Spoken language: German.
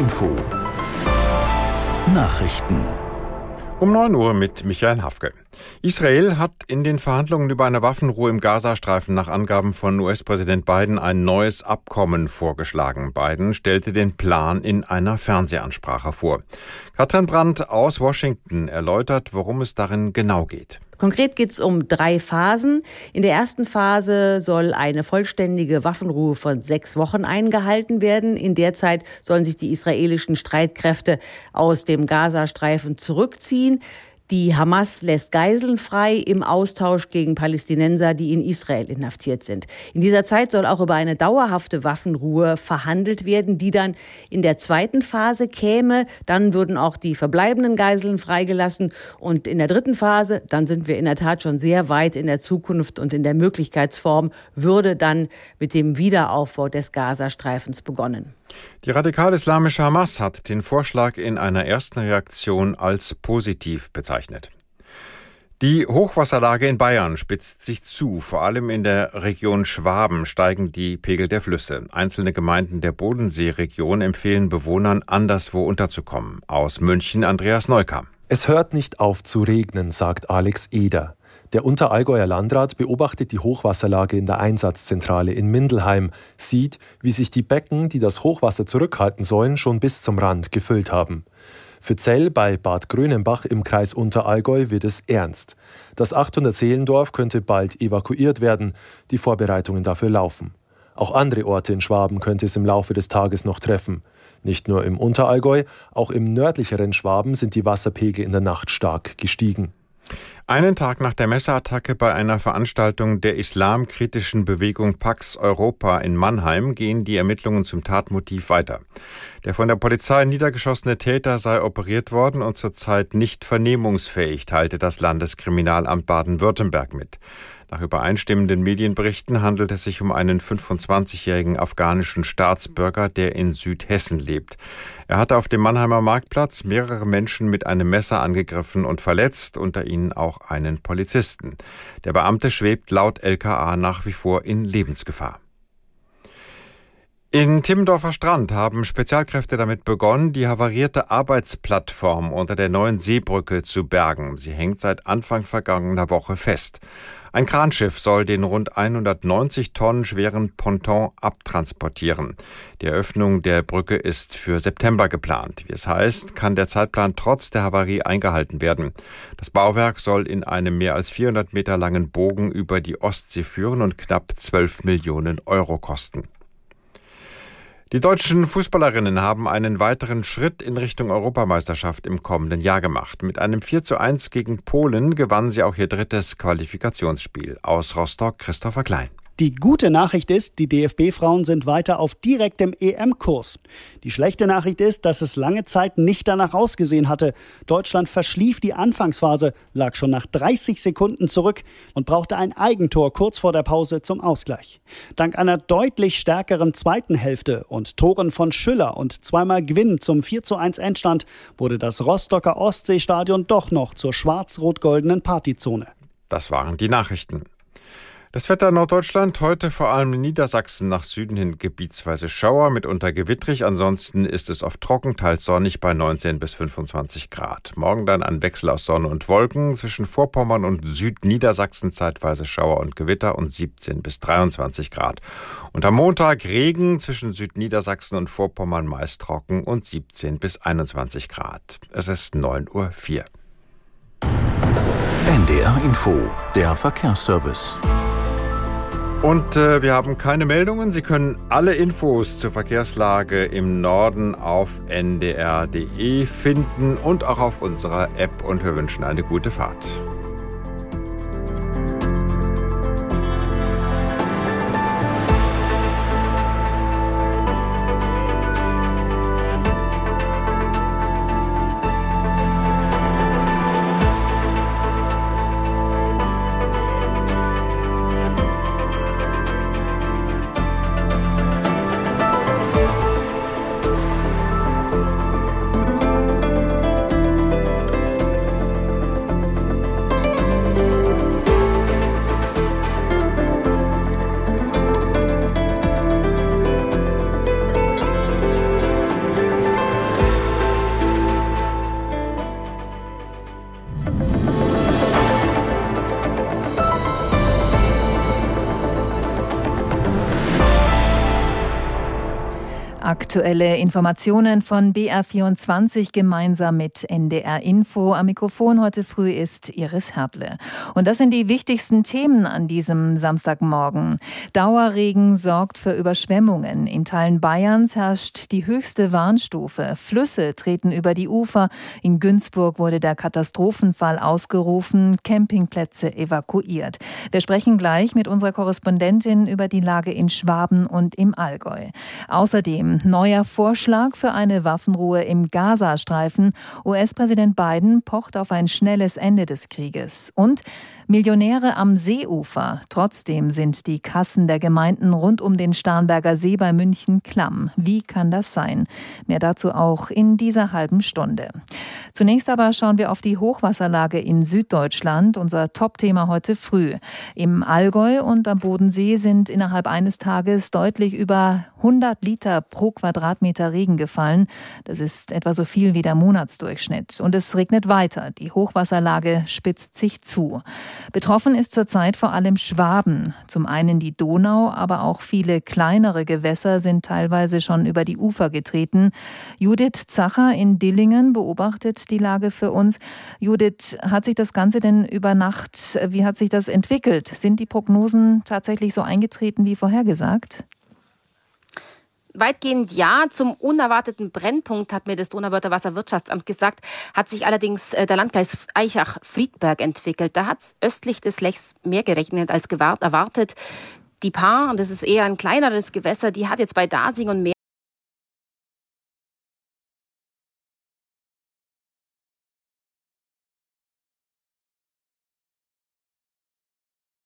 Info Nachrichten um 9 Uhr mit Michael Hafke. Israel hat in den Verhandlungen über eine Waffenruhe im Gazastreifen nach Angaben von US-Präsident Biden ein neues Abkommen vorgeschlagen. Biden stellte den Plan in einer Fernsehansprache vor. Katrin Brandt aus Washington erläutert, worum es darin genau geht. Konkret geht es um 3 Phasen. In der ersten Phase soll eine vollständige Waffenruhe von 6 Wochen eingehalten werden. In der Zeit sollen sich die israelischen Streitkräfte aus dem Gazastreifen zurückziehen. Die Hamas lässt Geiseln frei im Austausch gegen Palästinenser, die in Israel inhaftiert sind. In dieser Zeit soll auch über eine dauerhafte Waffenruhe verhandelt werden, die dann in der zweiten Phase käme. Dann würden auch die verbleibenden Geiseln freigelassen. Und in der dritten Phase, dann sind wir in der Tat schon sehr weit in der Zukunft und in der Möglichkeitsform, würde dann mit dem Wiederaufbau des Gazastreifens begonnen. Die radikal-islamische Hamas hat den Vorschlag in einer ersten Reaktion als positiv bezeichnet. Die Hochwasserlage in Bayern spitzt sich zu. Vor allem in der Region Schwaben steigen die Pegel der Flüsse. Einzelne Gemeinden der Bodenseeregion empfehlen Bewohnern, anderswo unterzukommen. Aus München Andreas Neukamp. Es hört nicht auf zu regnen, sagt Alex Eder. Der Unterallgäuer Landrat beobachtet die Hochwasserlage in der Einsatzzentrale in Mindelheim, sieht, wie sich die Becken, die das Hochwasser zurückhalten sollen, schon bis zum Rand gefüllt haben. Für Zell bei Bad Grönenbach im Kreis Unterallgäu wird es ernst. Das 800-Seelendorf könnte bald evakuiert werden, die Vorbereitungen dafür laufen. Auch andere Orte in Schwaben könnte es im Laufe des Tages noch treffen. Nicht nur im Unterallgäu, auch im nördlicheren Schwaben sind die Wasserpegel in der Nacht stark gestiegen. Einen Tag nach der Messerattacke bei einer Veranstaltung der islamkritischen Bewegung Pax Europa in Mannheim gehen die Ermittlungen zum Tatmotiv weiter. Der von der Polizei niedergeschossene Täter sei operiert worden und zurzeit nicht vernehmungsfähig, teilte das Landeskriminalamt Baden-Württemberg mit. Nach übereinstimmenden Medienberichten handelt es sich um einen 25-jährigen afghanischen Staatsbürger, der in Südhessen lebt. Er hatte auf dem Mannheimer Marktplatz mehrere Menschen mit einem Messer angegriffen und verletzt, unter ihnen auch einen Polizisten. Der Beamte schwebt laut LKA nach wie vor in Lebensgefahr. In Timmendorfer Strand haben Spezialkräfte damit begonnen, die havarierte Arbeitsplattform unter der neuen Seebrücke zu bergen. Sie hängt seit Anfang vergangener Woche fest. Ein Kranschiff soll den rund 190 Tonnen schweren Ponton abtransportieren. Die Eröffnung der Brücke ist für September geplant. Wie es heißt, kann der Zeitplan trotz der Havarie eingehalten werden. Das Bauwerk soll in einem mehr als 400 Meter langen Bogen über die Ostsee führen und knapp 12 Millionen Euro kosten. Die deutschen Fußballerinnen haben einen weiteren Schritt in Richtung Europameisterschaft im kommenden Jahr gemacht. Mit einem 4:1 gegen Polen gewannen sie auch ihr drittes Qualifikationsspiel. Aus Rostock Christopher Klein. Die gute Nachricht ist, die DFB-Frauen sind weiter auf direktem EM-Kurs. Die schlechte Nachricht ist, dass es lange Zeit nicht danach ausgesehen hatte. Deutschland verschlief die Anfangsphase, lag schon nach 30 Sekunden zurück und brauchte ein Eigentor kurz vor der Pause zum Ausgleich. Dank einer deutlich stärkeren zweiten Hälfte und Toren von Schüller und zweimal Gwinn zum 4:1 Endstand wurde das Rostocker Ostseestadion doch noch zur schwarz-rot-goldenen Partyzone. Das waren die Nachrichten. Das Wetter in Norddeutschland, heute vor allem in Niedersachsen nach Süden hin gebietsweise Schauer, mitunter gewittrig. Ansonsten ist es oft trocken, teils sonnig bei 19 bis 25 Grad. Morgen dann ein Wechsel aus Sonne und Wolken, zwischen Vorpommern und Südniedersachsen zeitweise Schauer und Gewitter und 17 bis 23 Grad. Und am Montag Regen, zwischen Südniedersachsen und Vorpommern meist trocken und 17 bis 21 Grad. Es ist 9:04 Uhr. NDR Info, der Verkehrsservice. Und wir haben keine Meldungen. Sie können alle Infos zur Verkehrslage im Norden auf ndr.de finden und auch auf unserer App. Und wir wünschen eine gute Fahrt. Aktuelle Informationen von BR24 gemeinsam mit NDR Info. Am Mikrofon heute früh ist Iris Hertle. Und das sind die wichtigsten Themen an diesem Samstagmorgen. Dauerregen sorgt für Überschwemmungen. In Teilen Bayerns herrscht die höchste Warnstufe. Flüsse treten über die Ufer. In Günzburg wurde der Katastrophenfall ausgerufen, Campingplätze evakuiert. Wir sprechen gleich mit unserer Korrespondentin über die Lage in Schwaben und im Allgäu. Außerdem neuer Vorschlag für eine Waffenruhe im Gazastreifen. US-Präsident Biden pocht auf ein schnelles Ende des Krieges. Und Millionäre am Seeufer. Trotzdem sind die Kassen der Gemeinden rund um den Starnberger See bei München klamm. Wie kann das sein? Mehr dazu auch in dieser halben Stunde. Zunächst aber schauen wir auf die Hochwasserlage in Süddeutschland. Unser Top-Thema heute früh. Im Allgäu und am Bodensee sind innerhalb eines Tages deutlich über 100 Liter pro Quadratmeter Regen gefallen. Das ist etwa so viel wie der Monatsdurchschnitt. Und es regnet weiter. Die Hochwasserlage spitzt sich zu. Betroffen ist zurzeit vor allem Schwaben. Zum einen die Donau, aber auch viele kleinere Gewässer sind teilweise schon über die Ufer getreten. Judith Zacher in Dillingen beobachtet die Lage für uns. Judith, hat sich das Ganze denn über Nacht, wie hat sich das entwickelt? Sind die Prognosen tatsächlich so eingetreten wie vorhergesagt? Weitgehend ja. Zum unerwarteten Brennpunkt, hat mir das Donauwörther Wasserwirtschaftsamt gesagt, hat sich allerdings der Landkreis Aichach-Friedberg entwickelt. Da hat es östlich des Lechs mehr gerechnet als erwartet. Die Paar, und das ist eher ein kleineres Gewässer, die hat jetzt bei Dasing und Meer